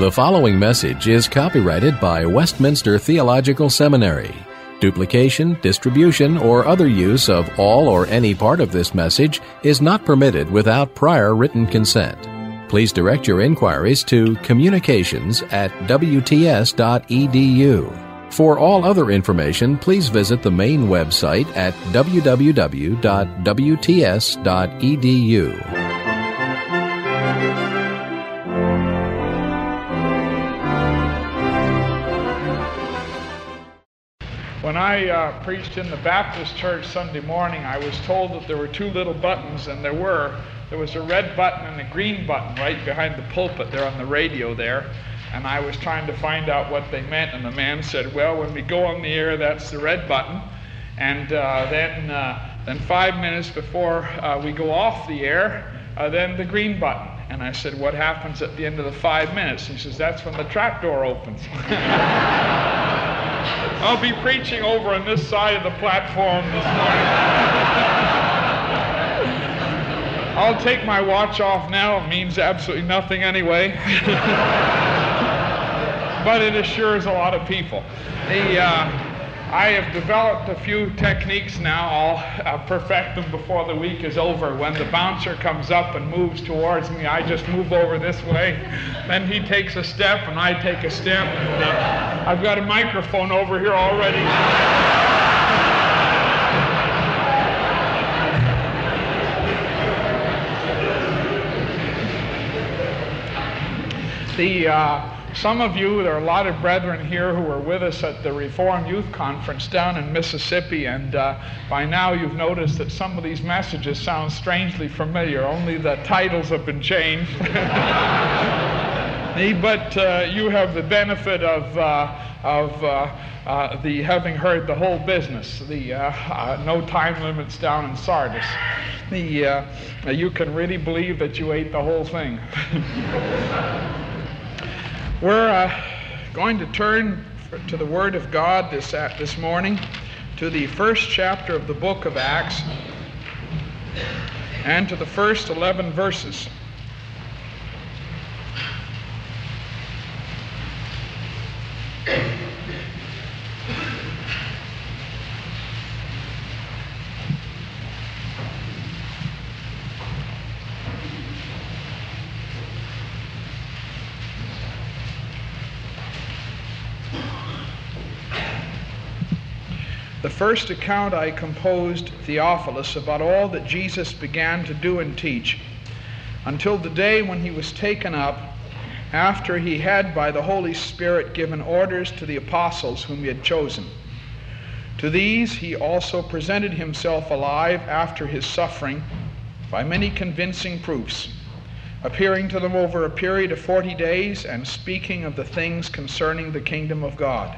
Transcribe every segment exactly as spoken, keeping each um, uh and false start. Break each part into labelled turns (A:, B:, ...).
A: The following message is copyrighted by Westminster Theological Seminary. Duplication, distribution, or other use of all or any part of this message is not permitted without prior written consent. Please direct your inquiries to communications at w t s dot e d u. For all other information, please visit the main website at w w w dot w t s dot e d u.
B: When I uh, preached in the Baptist church Sunday morning, I was told that there were two little buttons, and there were. There was a red button and a green button right behind the pulpit there on the radio there. And I was trying to find out what they meant, and the man said, well, when we go on the air, that's the red button. And uh, then, uh, then five minutes before uh, we go off the air, uh, then the green button. And I said, what happens at the end of the five minutes? He says, that's when the trapdoor opens. I'll be preaching over on this side of the platform this morning. I'll take my watch off now. It means absolutely nothing anyway. But it assures a lot of people. The, uh, I have developed a few techniques now. I'll uh, perfect them before the week is over. When the bouncer comes up and moves towards me, I just move over this way. Then he takes a step and I take a step. And, uh, I've got a microphone over here already. The uh, Some of you, there are a lot of brethren here who were with us at the Reformed Youth Conference down in Mississippi, and uh, by now you've noticed that some of these messages sound strangely familiar, only the titles have been changed. But uh, you have the benefit of, uh, of uh, uh, the having heard the whole business, the uh, uh, no time limits down in Sardis. The, uh, you can really believe that you ate the whole thing. We're uh, going to turn to the Word of God this, uh, this morning, to the first chapter of the book of Acts, and to the first eleven verses. The first account I composed, Theophilus, about all that Jesus began to do and teach, until the day when he was taken up, after he had by the Holy Spirit given orders to the apostles whom he had chosen. To these he also presented himself alive after his suffering by many convincing proofs, appearing to them over a period of forty days and speaking of the things concerning the kingdom of God.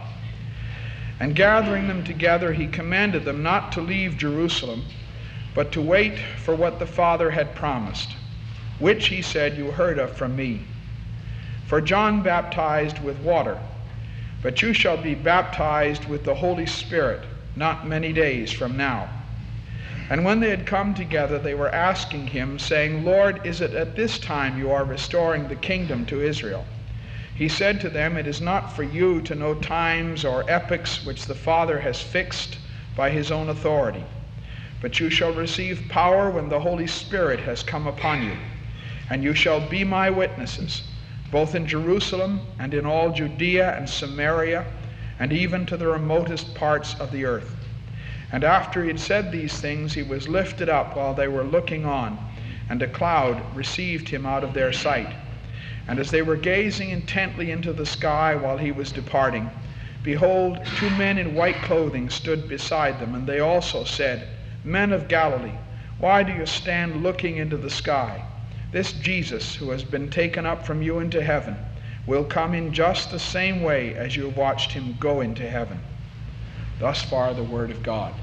B: And gathering them together, he commanded them not to leave Jerusalem, but to wait for what the Father had promised, which, he said, you heard of from me. For John baptized with water, but you shall be baptized with the Holy Spirit not many days from now. And when they had come together, they were asking him, saying, Lord, is it at this time you are restoring the kingdom to Israel? He said to them, it is not for you to know times or epochs which the Father has fixed by his own authority, but you shall receive power when the Holy Spirit has come upon you, and you shall be my witnesses, both in Jerusalem and in all Judea and Samaria, and even to the remotest parts of the earth. And after he had said these things, he was lifted up while they were looking on, and a cloud received him out of their sight. And as they were gazing intently into the sky while he was departing, behold, two men in white clothing stood beside them, and they also said, Men of Galilee, why do you stand looking into the sky? This Jesus, who has been taken up from you into heaven, will come in just the same way as you have watched him go into heaven. Thus far the word of God.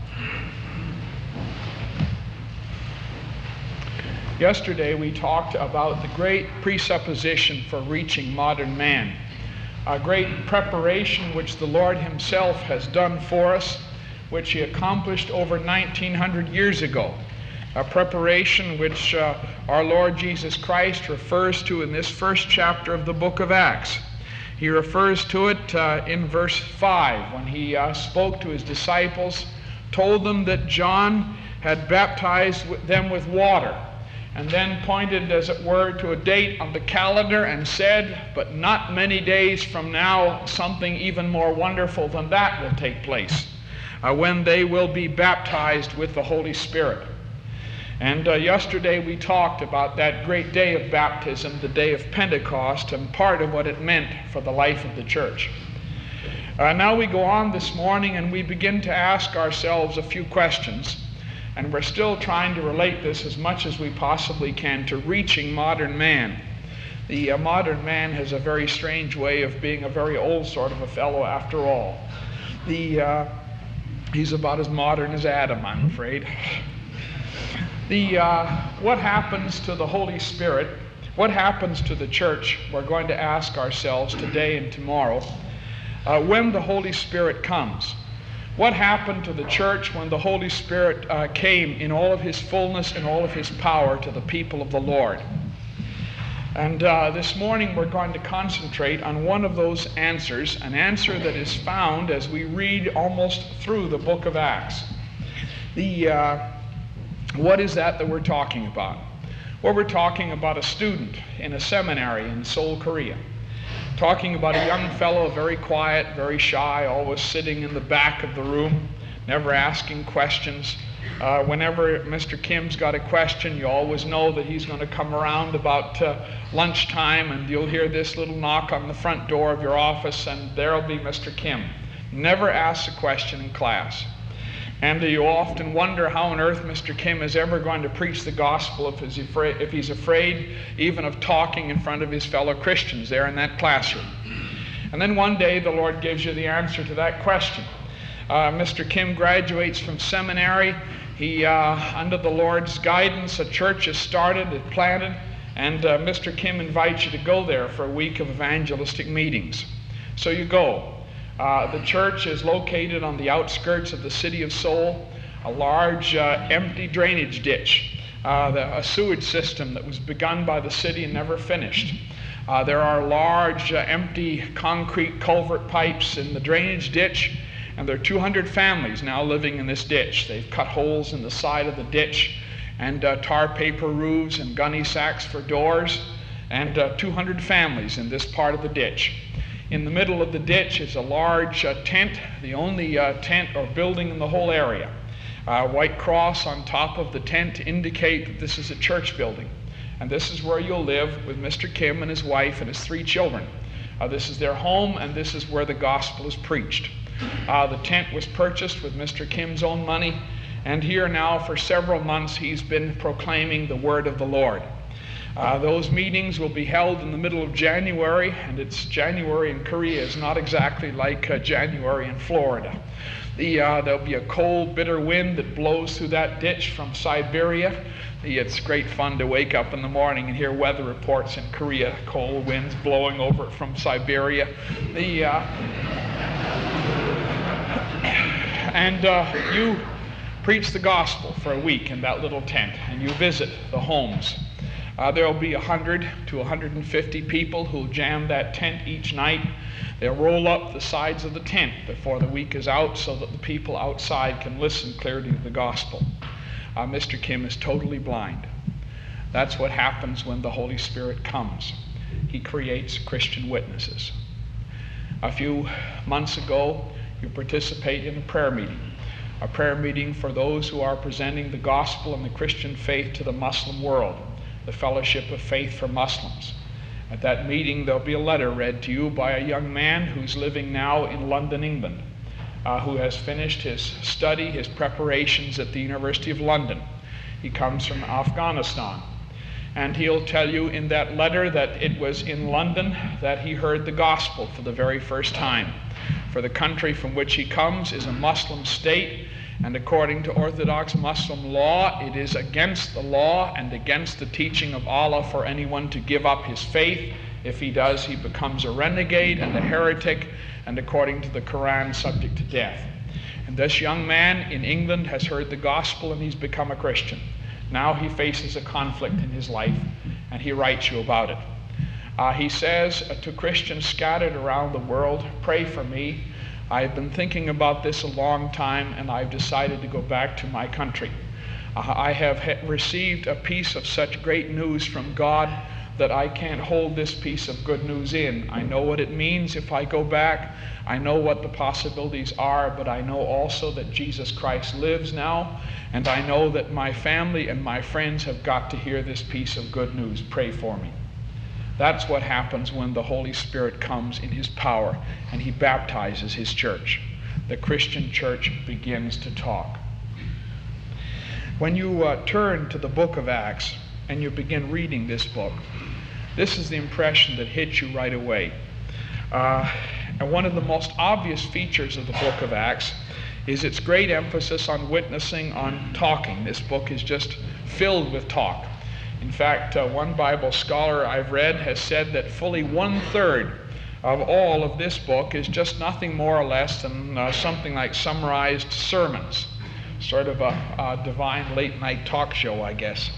B: Yesterday we talked about the great presupposition for reaching modern man, a great preparation which the Lord himself has done for us, which he accomplished over nineteen hundred years ago, a preparation which uh, our Lord Jesus Christ refers to in this first chapter of the book of Acts. He refers to it uh, in verse five when he uh, spoke to his disciples, told them that John had baptized them with water, and then pointed, as it were, to a date on the calendar and said, but not many days from now, something even more wonderful than that will take place, uh, when they will be baptized with the Holy Spirit. And uh, yesterday we talked about that great day of baptism, the day of Pentecost, and part of what it meant for the life of the church. Uh, now we go on this morning and we begin to ask ourselves a few questions, and we're still trying to relate this as much as we possibly can to reaching modern man. The uh, modern man has a very strange way of being a very old sort of a fellow after all. The, uh, he's about as modern as Adam, I'm afraid. The, uh, what happens to the Holy Spirit, what happens to the church, we're going to ask ourselves today and tomorrow, uh, when the Holy Spirit comes. What happened to the church when the Holy Spirit uh, came in all of his fullness and all of his power to the people of the Lord? And uh, this morning we're going to concentrate on one of those answers, an answer that is found as we read almost through the book of Acts. The... Uh, What is that that we're talking about? Well, we're talking about a student in a seminary in Seoul, Korea. Talking about a young fellow, very quiet, very shy, always sitting in the back of the room, never asking questions. Uh, whenever Mister Kim's got a question, you always know that he's going to come around about uh, lunchtime, and you'll hear this little knock on the front door of your office, and there'll be Mister Kim. Never asks a question in class. And you often wonder how on earth Mister Kim is ever going to preach the gospel if he's afraid, if he's afraid even of talking in front of his fellow Christians there in that classroom. And then one day the Lord gives you the answer to that question. Uh, Mister Kim graduates from seminary. He, uh, under the Lord's guidance, a church is started, it's planted, and uh, Mister Kim invites you to go there for a week of evangelistic meetings. So you go. Uh, the church is located on the outskirts of the city of Seoul, a large uh, empty drainage ditch, uh, the, a sewage system that was begun by the city and never finished. Uh, there are large uh, empty concrete culvert pipes in the drainage ditch, and there are two hundred families now living in this ditch. They've cut holes in the side of the ditch, and uh, tar paper roofs and gunny sacks for doors, and uh, two hundred families in this part of the ditch. In the middle of the ditch is a large uh, tent, the only uh, tent or building in the whole area. A white cross on top of the tent to indicate that this is a church building. And this is where you'll live with Mister Kim and his wife and his three children. Uh, this is their home, and this is where the gospel is preached. Uh, the tent was purchased with Mister Kim's own money, and here now for several months he's been proclaiming the word of the Lord. Uh, those meetings will be held in the middle of January, and it's January in Korea is not exactly like uh, January in Florida. The, uh, there'll be a cold, bitter wind that blows through that ditch from Siberia. The, it's great fun to wake up in the morning and hear weather reports in Korea, cold winds blowing over it from Siberia. The, uh, and uh, you preach the gospel for a week in that little tent, and you visit the homes. Uh, there will be one hundred to one hundred fifty people who will jam that tent each night. They'll roll up the sides of the tent before the week is out so that the people outside can listen clearly to the gospel. Uh, Mister Kim is totally blind. That's what happens when the Holy Spirit comes. He creates Christian witnesses. A few months ago, you participated in a prayer meeting. A prayer meeting for those who are presenting the gospel and the Christian faith to the Muslim world. The Fellowship of Faith for Muslims. At that meeting, there'll be a letter read to you by a young man who's living now in London, England, uh, who has finished his study, his preparations at the University of London. He comes from Afghanistan. And he'll tell you in that letter that it was in London that he heard the gospel for the very first time. For the country from which he comes is a Muslim state, and according to Orthodox Muslim law, it is against the law and against the teaching of Allah for anyone to give up his faith. If he does, he becomes a renegade and a heretic, and according to the Quran, subject to death. And this young man in England has heard the gospel and he's become a Christian. Now he faces a conflict in his life, and he writes you about it. Uh, he says uh, to Christians scattered around the world, pray for me. I've been thinking about this a long time, and I've decided to go back to my country. Uh, I have ha- received a piece of such great news from God that I can't hold this piece of good news in. I know what it means if I go back. I know what the possibilities are, but I know also that Jesus Christ lives now, and I know that my family and my friends have got to hear this piece of good news. Pray for me. That's what happens when the Holy Spirit comes in His power and He baptizes His church. The Christian church begins to talk. When you uh, turn to the book of Acts and you begin reading this book, this is the impression that hits you right away. Uh, and one of the most obvious features of the book of Acts is its great emphasis on witnessing, on talking. This book is just filled with talk. In fact, uh, one Bible scholar I've read has said that fully one-third of all of this book is just nothing more or less than uh, something like summarized sermons. Sort of a, a divine late-night talk show, I guess.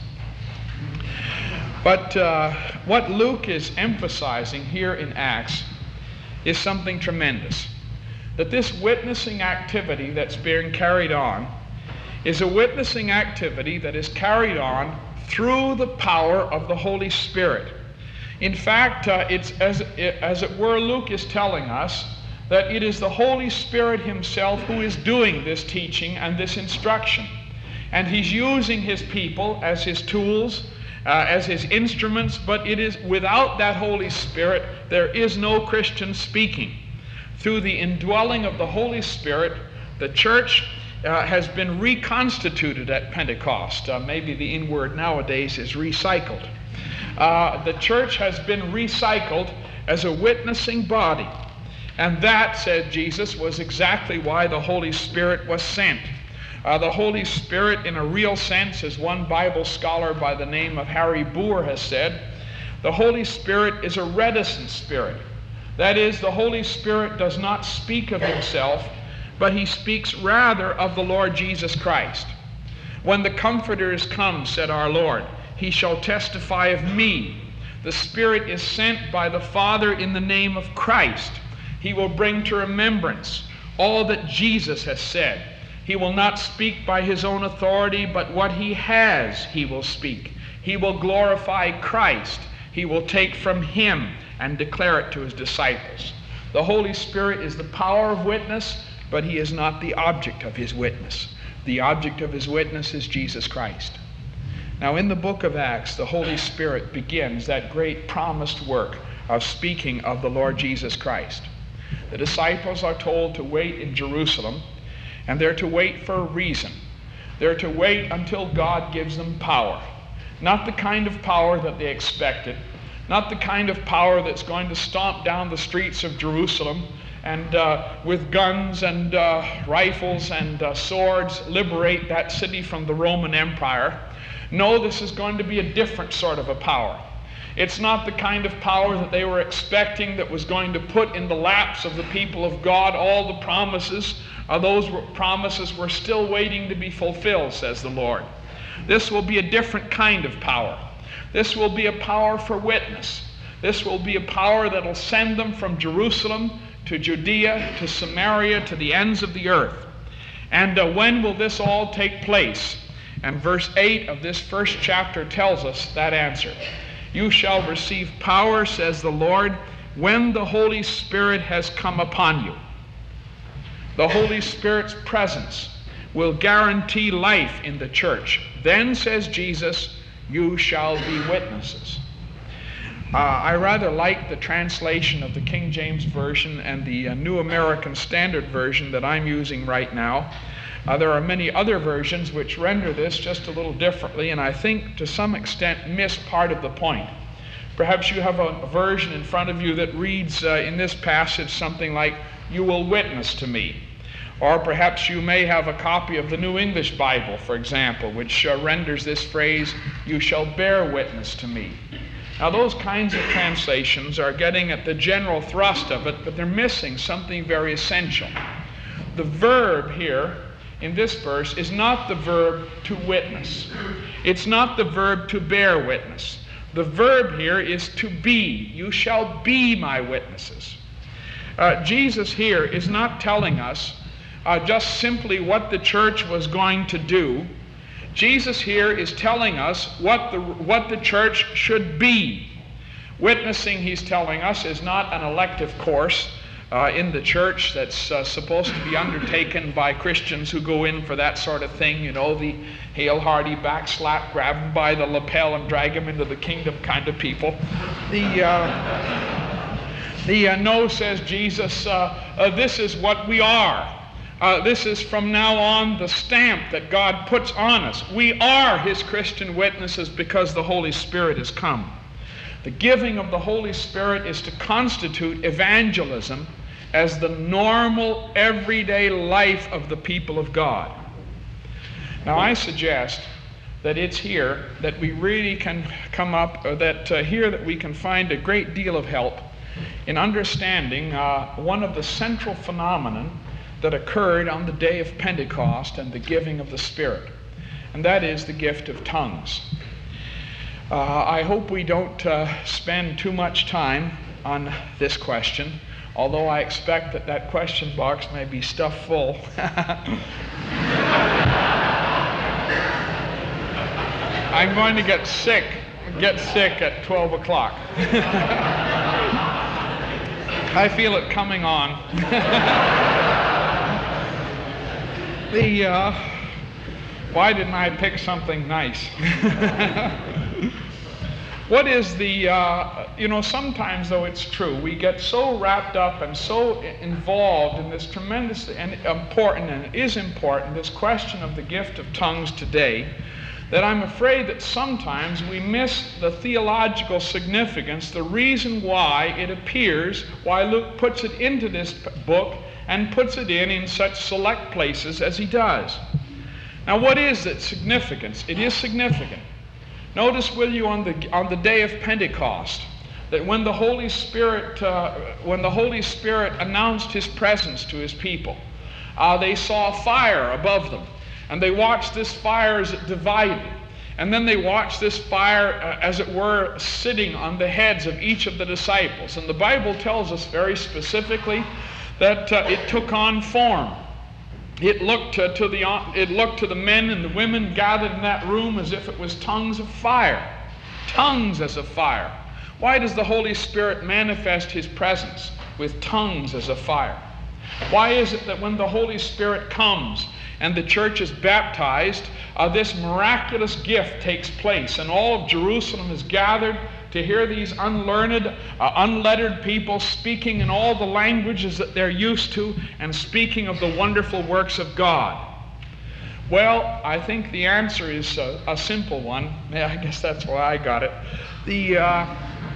B: But uh, what Luke is emphasizing here in Acts is something tremendous. That this witnessing activity that's being carried on is a witnessing activity that is carried on through the power of the Holy Spirit. In fact, uh, it's as, as it were, Luke is telling us that it is the Holy Spirit Himself who is doing this teaching and this instruction. And He's using His people as His tools, uh, as His instruments, but it is without that Holy Spirit, there is no Christian speaking. Through the indwelling of the Holy Spirit, the church uh, has been reconstituted at Pentecost. Uh, maybe the in word nowadays is recycled. Uh, the church has been recycled as a witnessing body. And that, said Jesus, was exactly why the Holy Spirit was sent. Uh, the Holy Spirit, in a real sense, as one Bible scholar by the name of Harry Boer has said, the Holy Spirit is a reticent spirit. That is, the Holy Spirit does not speak of Himself, but He speaks rather of the Lord Jesus Christ. When the Comforter is come, said our Lord, He shall testify of me. The Spirit is sent by the Father in the name of Christ. He will bring to remembrance all that Jesus has said. He will not speak by His own authority, but what He has He will speak. He will glorify Christ. He will take from Him and declare it to His disciples. The Holy Spirit is the power of witness, but He is not the object of His witness. The object of His witness is Jesus Christ. Now, in the book of Acts, the Holy Spirit begins that great promised work of speaking of the Lord Jesus Christ. The disciples are told to wait in Jerusalem, and they're to wait for a reason. They're to wait until God gives them power. Not the kind of power that they expected, not the kind of power that's going to stomp down the streets of Jerusalem and uh, with guns and uh, rifles and uh, swords liberate that city from the Roman Empire. No, this is going to be a different sort of a power. It's not the kind of power that they were expecting that was going to put in the laps of the people of God all the promises. Uh, those were, promises were still waiting to be fulfilled, says the Lord. This will be a different kind of power. This will be a power for witness. This will be a power that will send them from Jerusalem to Judea, to Samaria, to the ends of the earth. And uh, when will this all take place? And verse eight of this first chapter tells us that answer. You shall receive power, says the Lord, when the Holy Spirit has come upon you. The Holy Spirit's presence will guarantee life in the church. Then, says Jesus, you shall be witnesses. Uh, I rather like the translation of the King James Version and the uh, New American Standard Version that I'm using right now. Uh, there are many other versions which render this just a little differently, and I think to some extent miss part of the point. Perhaps you have a, a version in front of you that reads uh, in this passage something like, you will witness to me. Or perhaps you may have a copy of the New English Bible, for example, which uh, renders this phrase, you shall bear witness to me. Now those kinds of translations are getting at the general thrust of it, but they're missing something very essential. The verb here in this verse is not the verb to witness. It's not the verb to bear witness. The verb here is to be. You shall be my witnesses. Uh, Jesus here is not telling us uh, just simply what the church was going to do. Jesus here is telling us what the, what the church should be. Witnessing, he's telling us, is not an elective course uh, in the church that's uh, supposed to be undertaken by Christians who go in for that sort of thing, you know, the hail-hardy backslap, grab him by the lapel and drag him into the kingdom kind of people. The, uh, the uh, no, says Jesus, uh, uh, this is what we are. Uh, this is from now on the stamp that God puts on us. We are his Christian witnesses because the Holy Spirit has come. The giving of the Holy Spirit is to constitute evangelism as the normal, everyday life of the people of God. Now, I suggest that it's here that we really can come up, or that uh, here that we can find a great deal of help in understanding uh, one of the central phenomena that occurred on the day of Pentecost and the giving of the Spirit, and that is the gift of tongues. Uh, I hope we don't uh, spend too much time on this question, although I expect that that question box may be stuffed full. I'm going to get sick, get sick at twelve o'clock. I feel it coming on. the, uh, why didn't I pick something nice? What is the, uh, you know, sometimes, though, it's true, we get so wrapped up and so involved in this tremendous and important, and it is important, this question of the gift of tongues today, that I'm afraid that sometimes we miss the theological significance, the reason why it appears, why Luke puts it into this book and puts it in in such select places as he does. Now, what is its significance? It is significant. Notice, will you, on the on the day of Pentecost, that when the Holy Spirit uh, when the Holy Spirit announced his presence to his people, uh, they saw fire above them, and they watched this fire as it divided, and then they watched this fire, uh, as it were, sitting on the heads of each of the disciples. And the Bible tells us very specifically that uh, it took on form. It looked to, to the it looked to the men and the women gathered in that room as if it was tongues of fire. Tongues as of fire. Why does the Holy Spirit manifest his presence with tongues as of fire? Why is it that when the Holy Spirit comes and the church is baptized, uh, this miraculous gift takes place, and all of Jerusalem is gathered to hear these unlearned, uh, unlettered people speaking in all the languages that they're used to and speaking of the wonderful works of God? Well, I think the answer is a, a simple one. Yeah, I guess that's why I got it. The uh,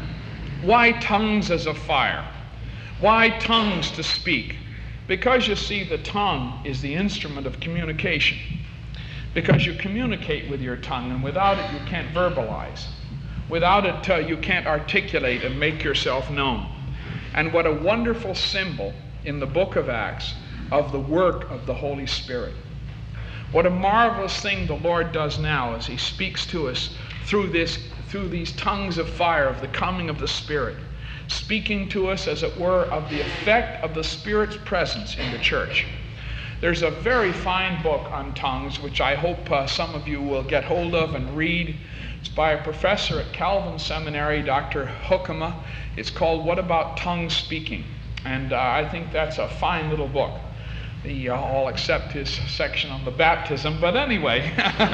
B: why tongues as a fire? Why tongues to speak? Because, you see, the tongue is the instrument of communication. Because you communicate with your tongue, and without it you can't verbalize. Without it, uh, you can't articulate and make yourself known. And what a wonderful symbol in the book of Acts of the work of the Holy Spirit. What a marvelous thing the Lord does now as he speaks to us through this, through these tongues of fire of the coming of the Spirit, speaking to us, as it were, of the effect of the Spirit's presence in the church. There's a very fine book on tongues, which I hope uh, some of you will get hold of and read. It's by a professor at Calvin Seminary, Doctor Hoekema. It's called What About Tongue Speaking? And uh, I think that's a fine little book. The, uh, I'll accept his section on the baptism, but anyway.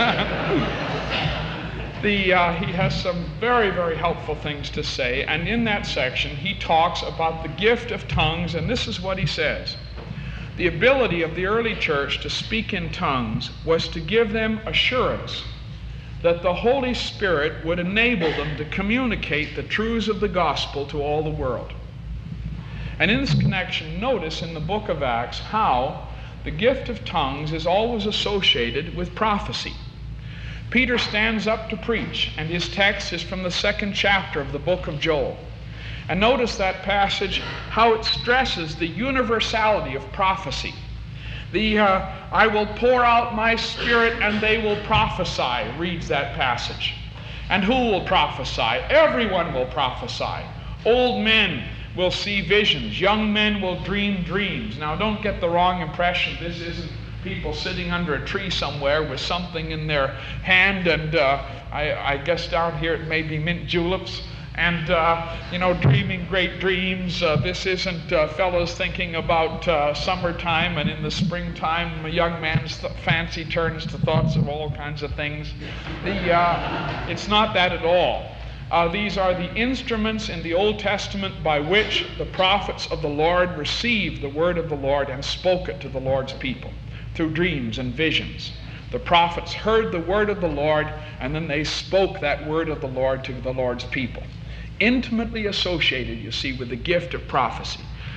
B: the, uh, he has some very, very helpful things to say, and in that section he talks about the gift of tongues, and this is what he says. The ability of the early church to speak in tongues was to give them assurance that the Holy Spirit would enable them to communicate the truths of the gospel to all the world. And in this connection, notice in the book of Acts how the gift of tongues is always associated with prophecy. Peter stands up to preach, and his text is from the second chapter of the book of Joel. And notice that passage, how it stresses the universality of prophecy. The, uh, I will pour out my Spirit and they will prophesy, reads that passage. And who will prophesy? Everyone will prophesy. Old men will see visions. Young men will dream dreams. Now, don't get the wrong impression. This isn't people sitting under a tree somewhere with something in their hand, and uh, I, I guess down here it may be mint juleps, and, uh, you know, dreaming great dreams. Uh, this isn't uh, fellows thinking about uh, summertime, and in the springtime a young man's th- fancy turns to thoughts of all kinds of things. The, uh, it's not that at all. Uh, these are the instruments in the Old Testament by which the prophets of the Lord received the word of the Lord and spoke it to the Lord's people through dreams and visions. The prophets heard the word of the Lord, and then they spoke that word of the Lord to the Lord's people. Intimately associated, you see, with the gift of prophecy.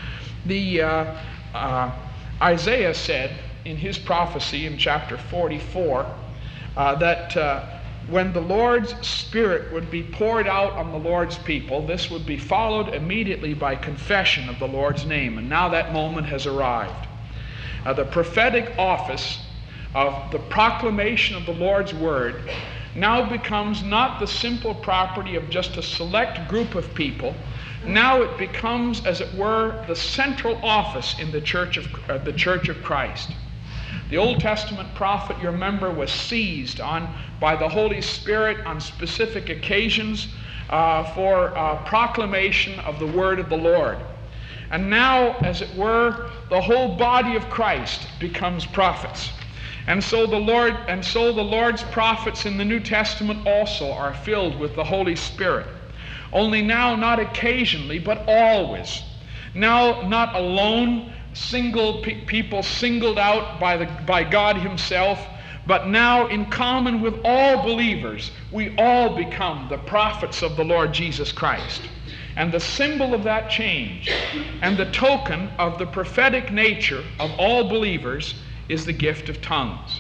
B: The uh, uh, Isaiah said in his prophecy in chapter forty-four uh, that uh, when the Lord's Spirit would be poured out on the Lord's people, this would be followed immediately by confession of the Lord's name. And now that moment has arrived. Uh, the prophetic office of the proclamation of the Lord's word now becomes not the simple property of just a select group of people. Now it becomes, as it were, the central office in the Church of uh, the Church of Christ. The Old Testament prophet, you remember, was seized on by the Holy Spirit on specific occasions uh, for uh, proclamation of the word of the Lord. And now, as it were, the whole body of Christ becomes prophets. And so the Lord, and so the Lord's prophets in the New Testament also are filled with the Holy Spirit. Only now, not occasionally, but always. Now, not alone, single pe- people singled out by the by God Himself, but now in common with all believers, we all become the prophets of the Lord Jesus Christ. And the symbol of that change and the token of the prophetic nature of all believers is the gift of tongues.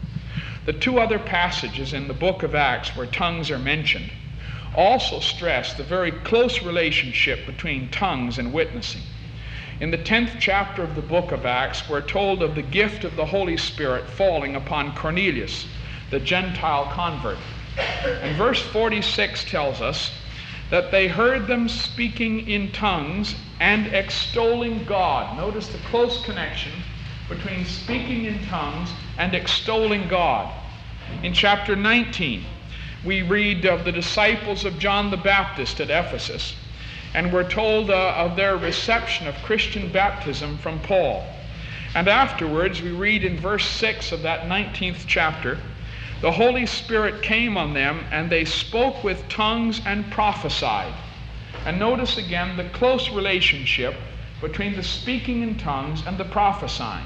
B: The two other passages in the book of Acts where tongues are mentioned also stress the very close relationship between tongues and witnessing. In the tenth chapter of the book of Acts, we're told of the gift of the Holy Spirit falling upon Cornelius, the Gentile convert. And verse forty-six tells us that they heard them speaking in tongues and extolling God. Notice the close connection between speaking in tongues and extolling God. In chapter nineteen, we read of the disciples of John the Baptist at Ephesus, and we're told uh, of their reception of Christian baptism from Paul. And afterwards, we read in verse six of that nineteenth chapter, the Holy Spirit came on them, and they spoke with tongues and prophesied. And notice again the close relationship between the speaking in tongues and the prophesying.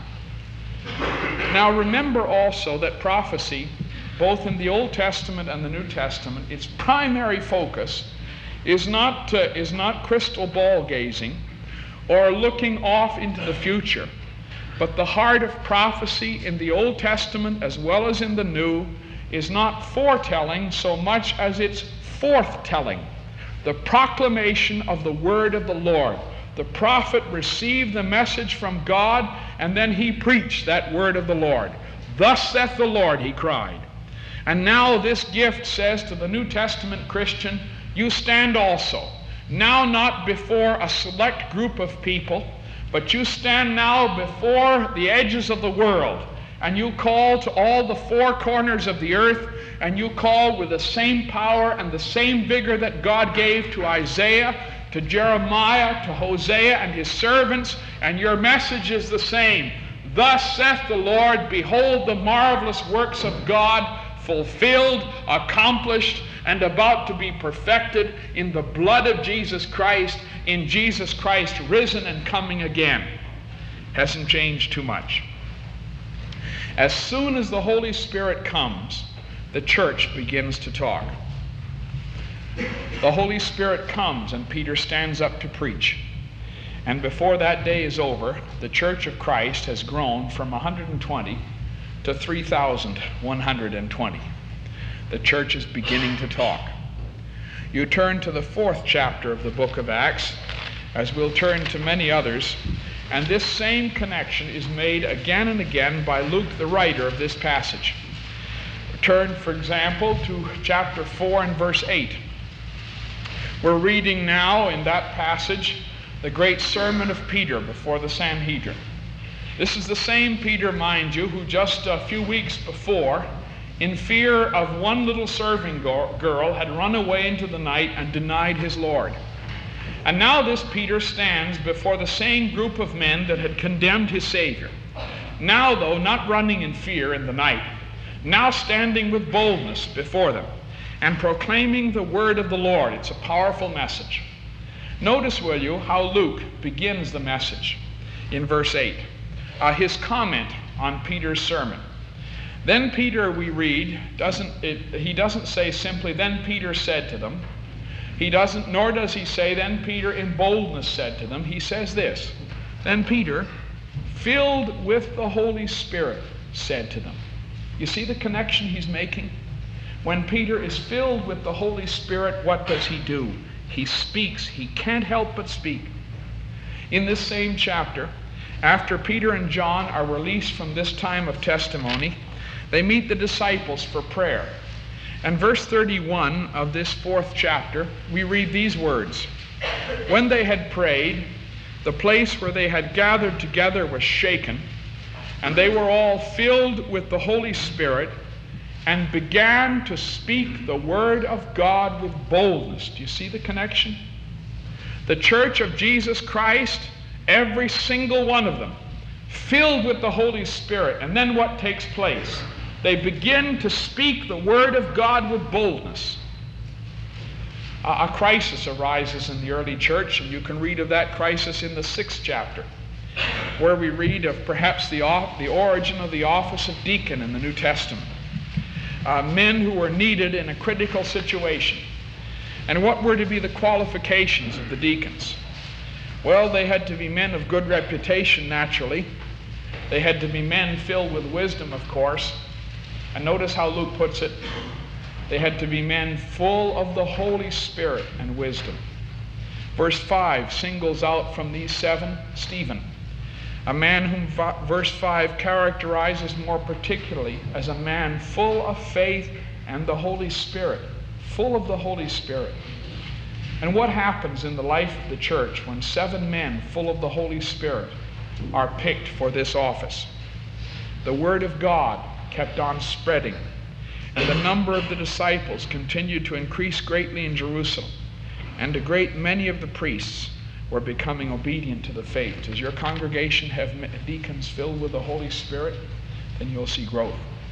B: Now remember also that prophecy, both in the Old Testament and the New Testament, its primary focus is not, uh, is not crystal ball gazing or looking off into the future, but the heart of prophecy in the Old Testament as well as in the New is not foretelling so much as it's forthtelling, the proclamation of the word of the Lord. The prophet received the message from God, and then he preached that word of the Lord. Thus saith the Lord, he cried. And now this gift says to the New Testament Christian, you stand also, now not before a select group of people, but you stand now before the edges of the world, and you call to all the four corners of the earth, and you call with the same power and the same vigor that God gave to Isaiah, to Jeremiah, to Hosea and his servants, and your message is the same. Thus saith the Lord, behold the marvelous works of God, fulfilled, accomplished, and about to be perfected in the blood of Jesus Christ, in Jesus Christ risen and coming again. Hasn't changed too much. As soon as the Holy Spirit comes, the church begins to talk. The Holy Spirit comes and Peter stands up to preach. And before that day is over, the Church of Christ has grown from one hundred twenty to three thousand one hundred twenty. The church is beginning to talk. You turn to the fourth chapter of the book of Acts, as we'll turn to many others, and this same connection is made again and again by Luke, the writer of this passage. Turn, for example, to chapter four and verse eight. We're reading now in that passage the great sermon of Peter before the Sanhedrin. This is the same Peter, mind you, who just a few weeks before, in fear of one little serving girl, had run away into the night and denied his Lord. And now this Peter stands before the same group of men that had condemned his Savior. Now, though, not running in fear in the night, now standing with boldness before them and proclaiming the word of the Lord. It's a powerful message. Notice, will you, how Luke begins the message in verse eight. Uh, his comment on Peter's sermon. Then Peter, we read, doesn't it, he doesn't say simply, then Peter said to them. He doesn't, nor does he say, then Peter in boldness said to them. He says this, then Peter, filled with the Holy Spirit, said to them. You see the connection he's making? When Peter is filled with the Holy Spirit, what does he do? He speaks. He can't help but speak. In this same chapter, after Peter and John are released from this time of testimony, they meet the disciples for prayer. And verse thirty-one of this fourth chapter, we read these words. When they had prayed, the place where they had gathered together was shaken, and they were all filled with the Holy Spirit and began to speak the word of God with boldness. Do you see the connection? The church of Jesus Christ, every single one of them, filled with the Holy Spirit. And then what takes place? They begin to speak the word of God with boldness. A crisis arises in the early church, and you can read of that crisis in the sixth chapter, where we read of perhaps the, the origin of the office of deacon in the New Testament. Uh, men who were needed in a critical situation. And what were to be the qualifications of the deacons? Well, they had to be men of good reputation, naturally. They had to be men filled with wisdom, of course. And notice how Luke puts it. They had to be men full of the Holy Spirit and wisdom. Verse five singles out from these seven Stephen, a man whom verse five characterizes more particularly as a man full of faith and the Holy Spirit, full of the Holy Spirit. And what happens in the life of the church when seven men full of the Holy Spirit are picked for this office? The Word of God kept on spreading, and the number of the disciples continued to increase greatly in Jerusalem, and a great many of the priests were becoming obedient to the faith. Does your congregation have deacons filled with the Holy Spirit? Then you'll see growth.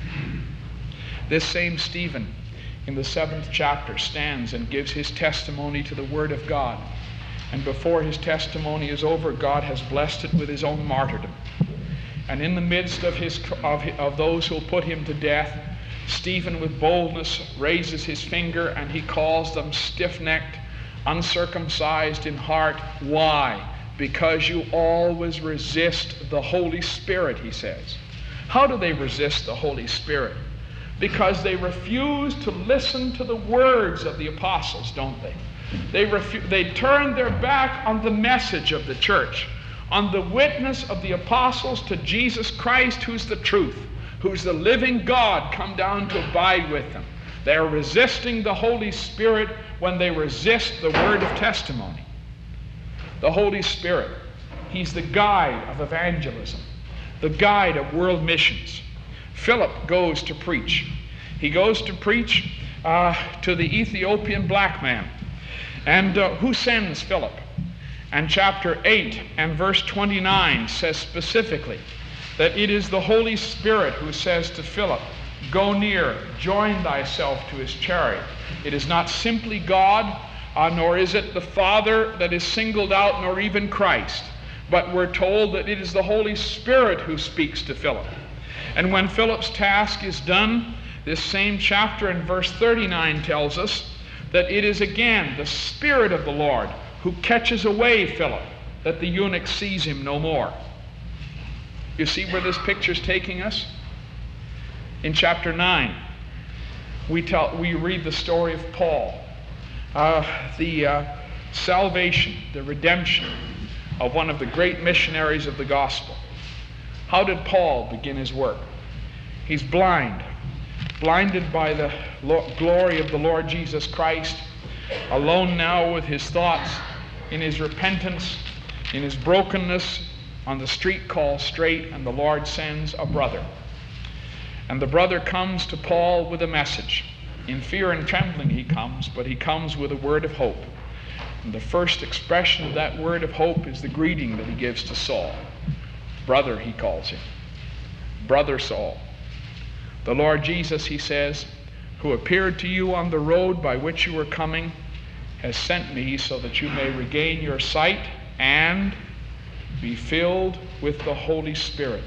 B: This same Stephen, in the seventh chapter, stands and gives his testimony to the Word of God. And before his testimony is over, God has blessed it with his own martyrdom. And in the midst of, his, of, of those who will put him to death, Stephen with boldness raises his finger and he calls them stiff-necked, uncircumcised in heart. Why? Because you always resist the Holy Spirit, he says. How do they resist the Holy Spirit? Because they refuse to listen to the words of the apostles, don't they? They, refu- they turn their back on the message of the church, on the witness of the apostles to Jesus Christ, who's the truth, who's the living God come down to abide with them. They're resisting the Holy Spirit when they resist the word of testimony. The Holy Spirit, he's the guide of evangelism, the guide of world missions. Philip goes to preach. He goes to preach uh, to the Ethiopian black man. And uh, who sends Philip? And chapter eight and verse twenty-nine says specifically that it is the Holy Spirit who says to Philip, go near, join thyself to his chariot. It is not simply God, uh, nor is it the Father that is singled out, nor even Christ. But we're told that it is the Holy Spirit who speaks to Philip. And when Philip's task is done, this same chapter in verse thirty-nine tells us that it is again the Spirit of the Lord who catches away Philip, that the eunuch sees him no more. You see where this picture's taking us? In chapter nine, we tell we read the story of Paul, uh, the uh, salvation, the redemption of one of the great missionaries of the gospel. How did Paul begin his work? He's blind. blinded by the glory of the Lord Jesus Christ, alone now with his thoughts, in his repentance, in his brokenness, on the street called Straight, and the Lord sends a brother. And the brother comes to Paul with a message. In fear and trembling he comes, but he comes with a word of hope. And the first expression of that word of hope is the greeting that he gives to Saul. Brother, he calls him. Brother Saul. The Lord Jesus, he says, who appeared to you on the road by which you were coming, has sent me so that you may regain your sight and be filled with the Holy Spirit.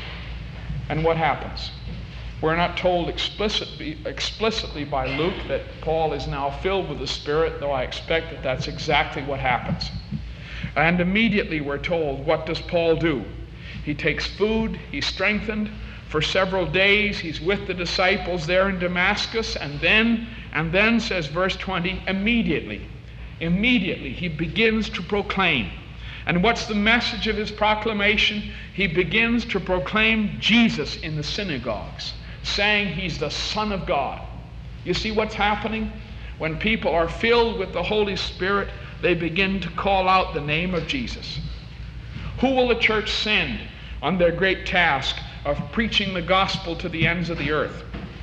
B: And what happens? We're not told explicitly, explicitly by Luke that Paul is now filled with the Spirit, though I expect that that's exactly what happens. And immediately we're told, what does Paul do? He takes food, he's strengthened. For several days he's with the disciples there in Damascus, and then, and then says verse twenty, immediately, immediately he begins to proclaim. And what's the message of his proclamation? He begins to proclaim Jesus in the synagogues, saying he's the Son of God. You see what's happening? When people are filled with the Holy Spirit, they begin to call out the name of Jesus. Who will the church send on their great task of preaching the gospel to the ends of the earth?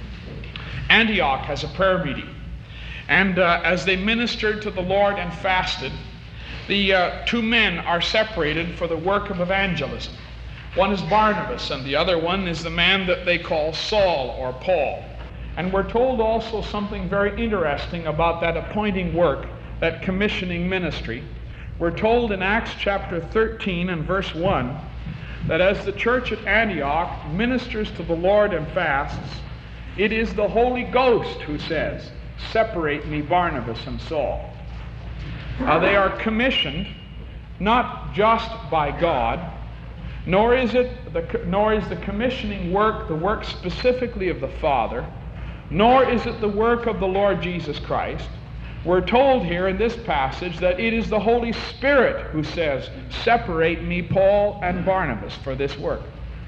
B: Antioch has a prayer meeting. And uh, as they ministered to the Lord and fasted, the uh, two men are separated for the work of evangelism. One is Barnabas, and the other one is the man that they call Saul or Paul. And we're told also something very interesting about that appointing work, that commissioning ministry. We're told in Acts chapter thirteen and verse one that as the church at Antioch ministers to the Lord and fasts, it is the Holy Ghost who says, "Separate me Barnabas and Saul." Uh, they are commissioned not just by God, nor is it the, nor is the commissioning work the work specifically of the Father, nor is it the work of the Lord Jesus Christ. We're told here in this passage that it is the Holy Spirit who says, "Separate me, Paul and Barnabas, for this work."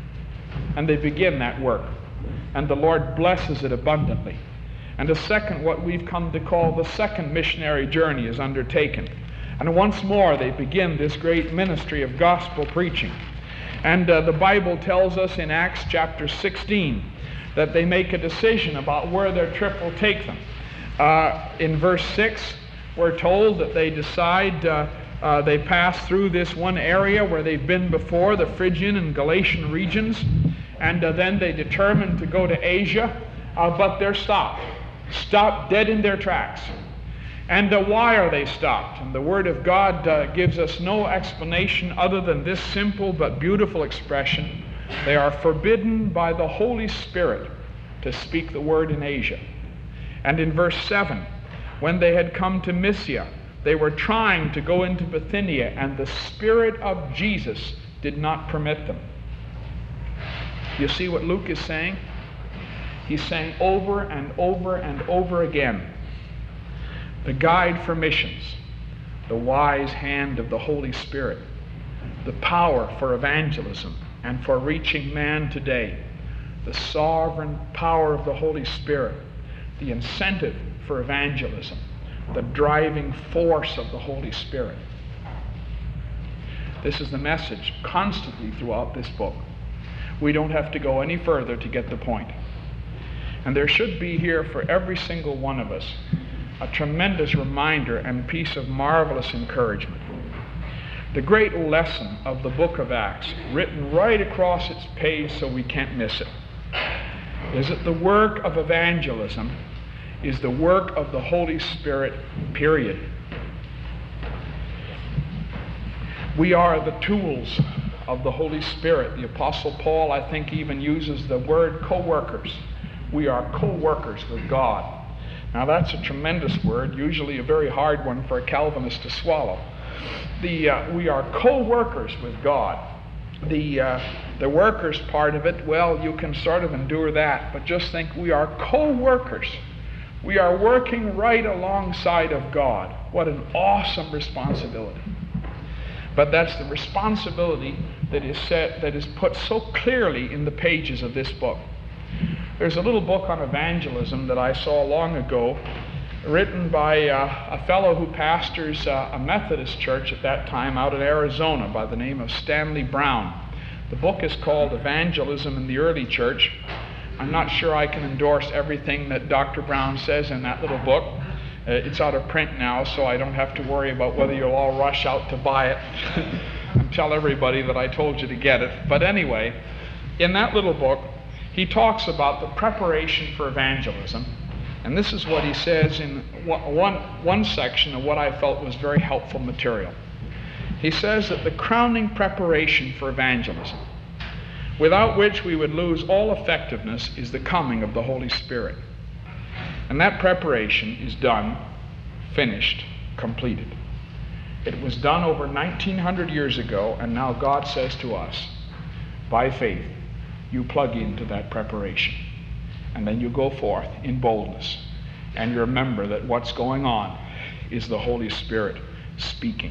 B: And they begin that work, and the Lord blesses it abundantly. And a second, what we've come to call the second missionary journey, is undertaken. And once more they begin this great ministry of gospel preaching. And uh, the Bible tells us in Acts chapter sixteen that they make a decision about where their trip will take them. Uh, in verse six, we're told that they decide, uh, uh, they pass through this one area where they've been before, the Phrygian and Galatian regions, and uh, then they determine to go to Asia, uh, but they're stopped. Stopped dead in their tracks. And uh, why are they stopped? And the Word of God uh, gives us no explanation other than this simple but beautiful expression: they are forbidden by the Holy Spirit to speak the word in Asia. And in verse seven, when they had come to Mysia, they were trying to go into Bithynia, and the Spirit of Jesus did not permit them. You see what Luke is saying? He's saying over and over and over again, the guide for missions, the wise hand of the Holy Spirit, the power for evangelism and for reaching man today, the sovereign power of the Holy Spirit, the incentive for evangelism, the driving force of the Holy Spirit. This is the message constantly throughout this book. We don't have to go any further to get the point. And there should be here for every single one of us a tremendous reminder and piece of marvelous encouragement. The great lesson of the book of Acts, written right across its page so we can't miss it, is that the work of evangelism is the work of the Holy Spirit, period. We are the tools of the Holy Spirit. The Apostle Paul, I think, even uses the word co-workers. We are co-workers with God. Now that's a tremendous word, usually a very hard one for a Calvinist to swallow. The, uh, we are co-workers with God. The, uh, the workers part of it, well, you can sort of endure that, but just think we are co-workers. We are working right alongside of God. What an awesome responsibility. But that's the responsibility that is set, that is put so clearly in the pages of this book. There's a little book on evangelism that I saw long ago, written by uh, a fellow who pastors uh, a Methodist church at that time out in Arizona by the name of Stanley Brown. The book is called Evangelism in the Early Church. I'm not sure I can endorse everything that Doctor Brown says in that little book. Uh, it's out of print now, so I don't have to worry about whether you'll all rush out to buy it and tell everybody that I told you to get it. But anyway, in that little book, he talks about the preparation for evangelism. And this is what he says in one, one section of what I felt was very helpful material. He says that the crowning preparation for evangelism, without which we would lose all effectiveness, is the coming of the Holy Spirit. And that preparation is done, finished, completed. It was done over nineteen hundred years ago, and now God says to us, by faith, you plug into that preparation. And then you go forth in boldness. And you remember that what's going on is the Holy Spirit speaking.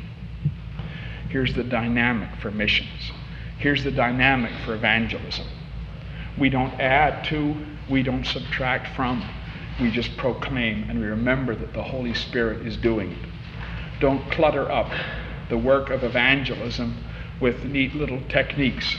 B: Here's the dynamic for missions. Here's the dynamic for evangelism. We don't add to, we don't subtract from. We just proclaim, and we remember that the Holy Spirit is doing it. Don't clutter up the work of evangelism with neat little techniques.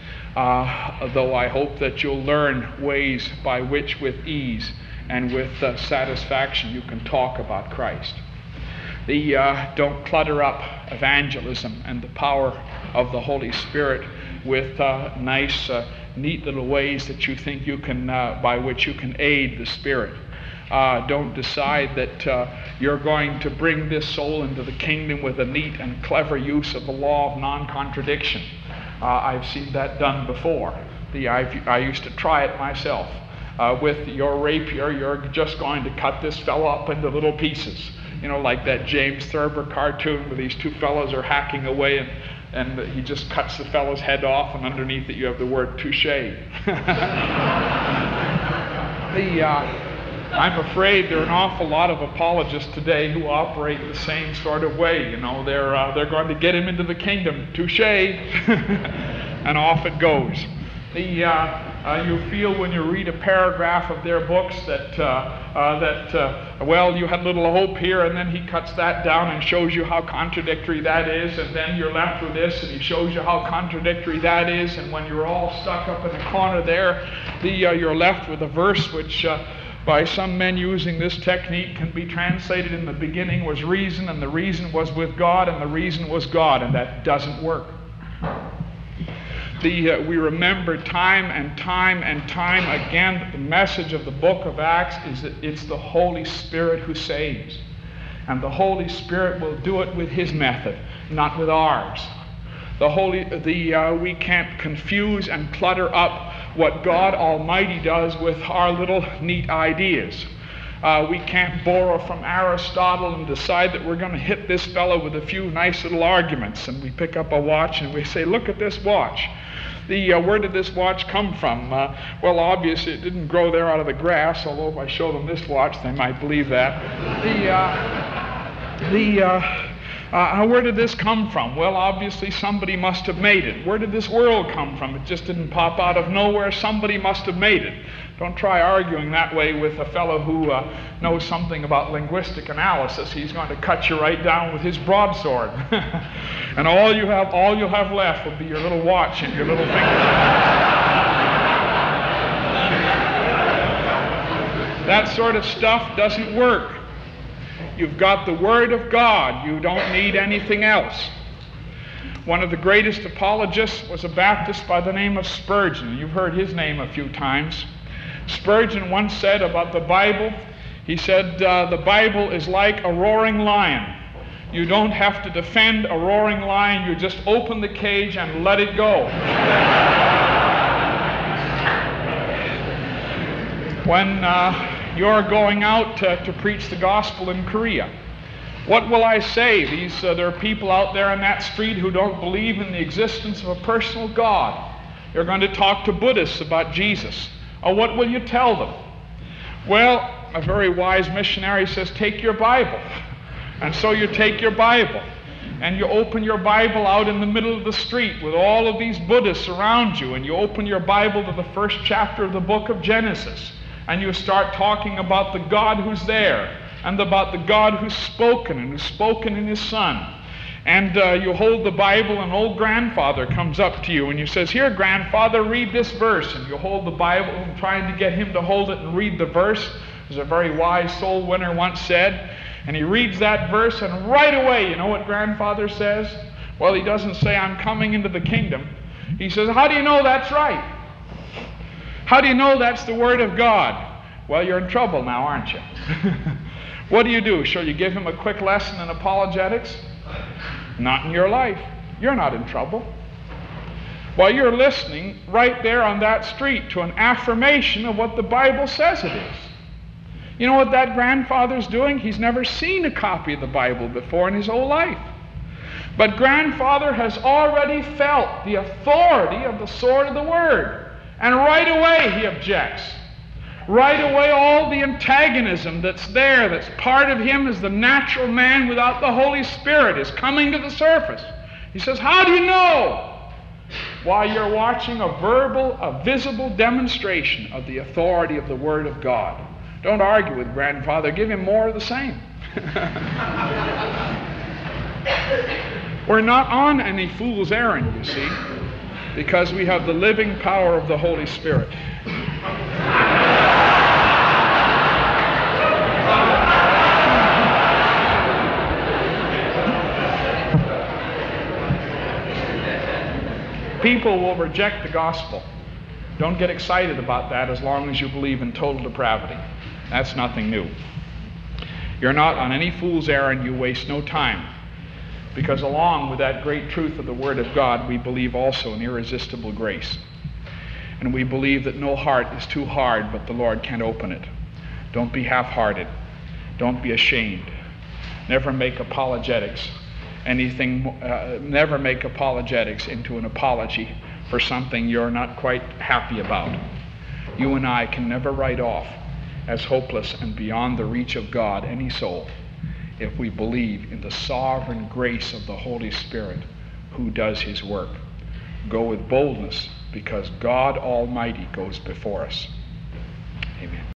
B: Uh, though I hope that you'll learn ways by which with ease and with uh, satisfaction you can talk about Christ. The, uh, don't clutter up evangelism and the power of the Holy Spirit with uh, nice, uh, neat little ways that you think you can, uh, by which you can aid the Spirit. Uh, don't decide that uh, you're going to bring this soul into the kingdom with a neat and clever use of the law of non-contradiction. Uh, I've seen that done before. The, I've, I used to try it myself. Uh, with your rapier, you're just going to cut this fellow up into little pieces. You know, like that James Thurber cartoon where these two fellows are hacking away and, and he just cuts the fellow's head off, and underneath it you have the word touché. the, uh, I'm afraid there are an awful lot of apologists today who operate the same sort of way. You know, they're uh, they're going to get him into the kingdom, touché, and off it goes. The uh, uh, you feel when you read a paragraph of their books that uh, uh, that uh, well, you had little hope here, and then he cuts that down and shows you how contradictory that is, and then you're left with this, and he shows you how contradictory that is, and when you're all stuck up in the corner there, the uh, you're left with a verse which. Uh, By some men using this technique can be translated, in the beginning was reason, and the reason was with God, and the reason was God, and that doesn't work. The, uh, we remember time and time and time again that the message of the book of Acts is that it's the Holy Spirit who saves. And the Holy Spirit will do it with his method, not with ours. The Holy, the, uh, we can't confuse and clutter up what God Almighty does with our little neat ideas. Uh, we can't borrow from Aristotle and decide that we're going to hit this fellow with a few nice little arguments, and we pick up a watch and we say, look at this watch. The, uh, where did this watch come from? Uh, well, obviously it didn't grow there out of the grass, although if I show them this watch, they might believe that. The, uh, the, uh, Uh, where did this come from? Well, obviously somebody must have made it. Where did this world come from? It just didn't pop out of nowhere. Somebody must have made it. Don't try arguing that way with a fellow who uh, knows something about linguistic analysis. He's going to cut you right down with his broadsword. And all you have, all you'll have left will be your little watch and your little finger. That sort of stuff doesn't work. You've got the Word of God. You don't need anything else. One of the greatest apologists was a Baptist by the name of Spurgeon. You've heard his name a few times. Spurgeon once said about the Bible, he said, uh, the Bible is like a roaring lion. You don't have to defend a roaring lion. You just open the cage and let it go. When uh, you're going out uh, to preach the gospel in Korea, what will I say? These, uh, there are people out there on that street who don't believe in the existence of a personal God. You're going to talk to Buddhists about Jesus. Oh, what will you tell them? Well, a very wise missionary says, take your Bible. And so you take your Bible. and you open your Bible out in the middle of the street with all of these Buddhists around you, and you open your Bible to the first chapter of the book of Genesis, and you start talking about the God who's there, and about the God who's spoken, and who's spoken in his Son. And uh, you hold the Bible, and old grandfather comes up to you and you says, "Here, grandfather, read this verse." And you hold the Bible, and trying to get him to hold it and read the verse, as a very wise soul winner once said. And he reads that verse, and right away, you know what grandfather says? Well, he doesn't say, "I'm coming into the kingdom." He says, "How do you know that's right? How do you know that's the Word of God?" Well, you're in trouble now, aren't you? What do you do? Shall you give him a quick lesson in apologetics? Not in your life. You're not in trouble. While you're listening right there on that street to an affirmation of what the Bible says it is. You know what that grandfather's doing? He's never seen a copy of the Bible before in his whole life. But grandfather has already felt the authority of the sword of the Word. And right away he objects. Right away, all the antagonism that's there, that's part of him as the natural man without the Holy Spirit, is coming to the surface. He says, "How do you know?" While you're watching a verbal, a visible demonstration of the authority of the Word of God. Don't argue with grandfather. Give him more of the same. We're not on any fool's errand, you see, because we have the living power of the Holy Spirit. People will reject the gospel. Don't get excited about that as long as you believe in total depravity. That's nothing new. You're not on any fool's errand. You waste no time. Because along with that great truth of the Word of God, we believe also in irresistible grace. And we believe that no heart is too hard, but the Lord can't open it. Don't be half-hearted. Don't be ashamed. Never make apologetics anything, uh, never make apologetics into an apology for something you're not quite happy about. You and I can never write off as hopeless and beyond the reach of God any soul if we believe in the sovereign grace of the Holy Spirit who does his work. Go with boldness because God Almighty goes before us. Amen.